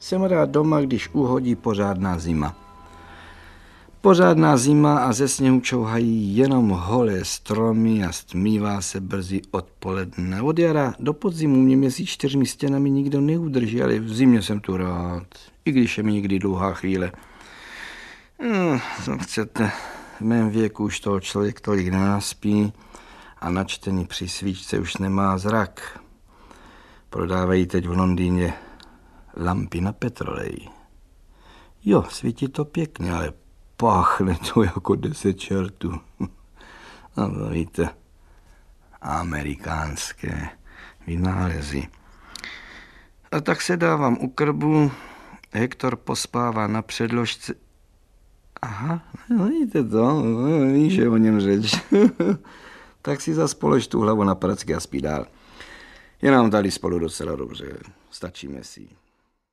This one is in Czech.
Jsem rád doma, když uhodí pořádná zima. Pořádná zima a ze sněhu čouhají jenom holé stromy a stmívá se brzy odpoledne. Od jara do podzimu mě mezi 4 stěnami nikdo neudrží, ale v zimě jsem tu rád, i když je mi někdy dlouhá chvíle. Co chcete, v mém věku už toho člověk tolik nenaspí a na čtení při svíčce už nemá zrak. Prodávají teď v Londýně lampy na petrolej. Jo, svítí to pěkně, ale páchne to jako 10 čertů. No to víte, amerikánské vynálezy. A tak se dávám u krbu, Hektor pospává na předložce. Aha, no víte to, víš, je o něm řeč. Tak si zas polož tu hlavu na pracky a spí dál. Je nám tady spolu docela dobře, stačíme si.